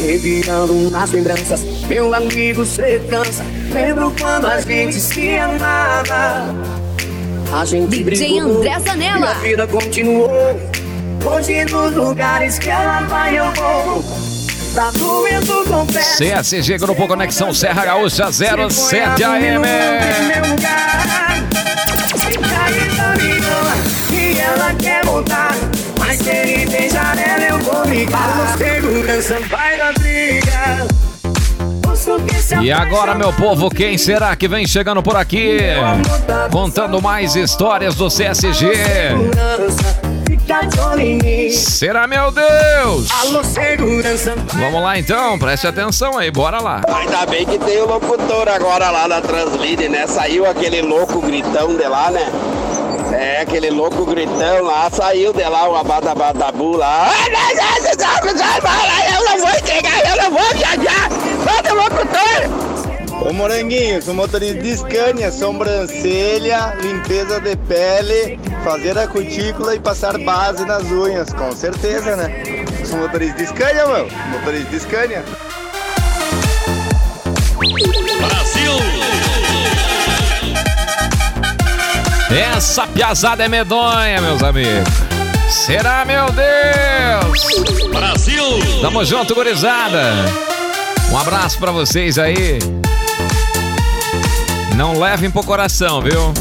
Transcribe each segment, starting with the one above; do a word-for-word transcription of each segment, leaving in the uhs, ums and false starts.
revirando nas lembranças, meu amigo, cê cansa. Lembro quando a gente se amava. A gente D J brigou, André Zanella. e a vida continuou. Hoje nos lugares que ela vai eu vou. Tá doendo, confesso. C S G Grupo Conexão Serra Gaúcha zero sete A M. E ela quer voltar, mas se ele beijar ela eu vou ligar. Segurança vai na briga. E agora, meu povo, quem será que vem chegando por aqui? Contando mais histórias do C S G. Será, meu Deus? Vamos lá então, preste atenção aí, bora lá. Ainda bem que tem o locutor agora lá na Translide, né? Saiu aquele louco gritão de lá, né? É, aquele louco gritão lá, saiu de lá o abadabadabu lá. Eu não vou entregar, eu não vou viajar. Todo locutor! Ô Moranguinho, sou motorista de Scania, sobrancelha, limpeza de pele, fazer a cutícula e passar base nas unhas, com certeza, né? Sou motorista de Scania, meu, motorista de Scania. Brasil! Essa piazada é medonha, meus amigos. Será, meu Deus? Brasil! Tamo junto, gurizada. Um abraço pra vocês aí. Não levem pro coração, viu?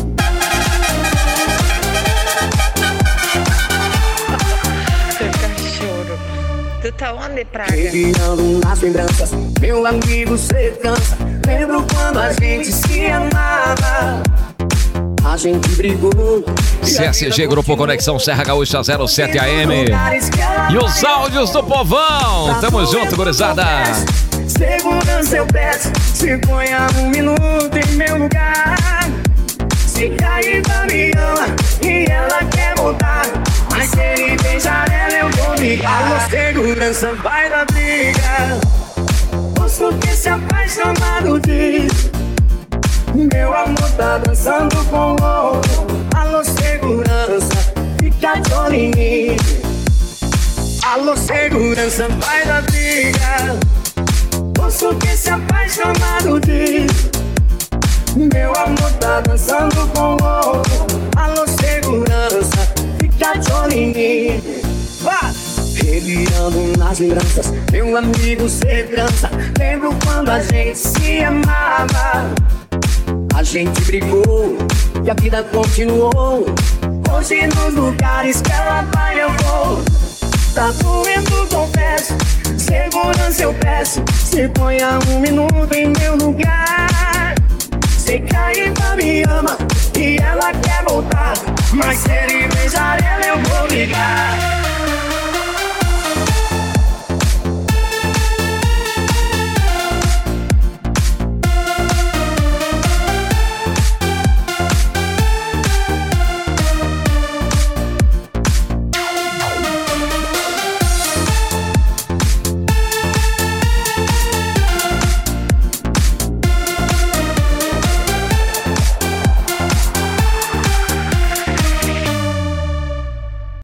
Seu cachorro, tu tá onde, praga? Revirando nas lembranças, meu amigo, cê cansa. Lembro quando a gente se amava. A gente brigou. C S G Grupo Conexão Serra Gaúcha zero sete A M. E os áudios do povão. Tamo junto, gurizada. Segurança eu peço, se ponha um minuto em meu lugar. Se cair pra me ama e ela quer voltar, mas se ele beijar ela eu vou ligar. Alô, segurança vai na briga. Posso que se apaixonado diz, meu amor tá dançando com o outro. Alô, segurança, fica de olho em mim. Alô, segurança vai na briga. Posso que se apaixonado diz, meu amor tá dançando com o outro. Alô, segurança, fica de olho em mim. Vai! Revirando nas lembranças, meu amigo, cê cansa. Lembro quando a gente se amava. A gente brigou e a vida continuou. Hoje nos lugares que ela vai eu vou. Tá doendo, confesso. Segurança eu peço, se ponha um minuto em meu lugar. Se cair pra me ama e ela quer voltar, mas se ele beijar ela eu vou ligar.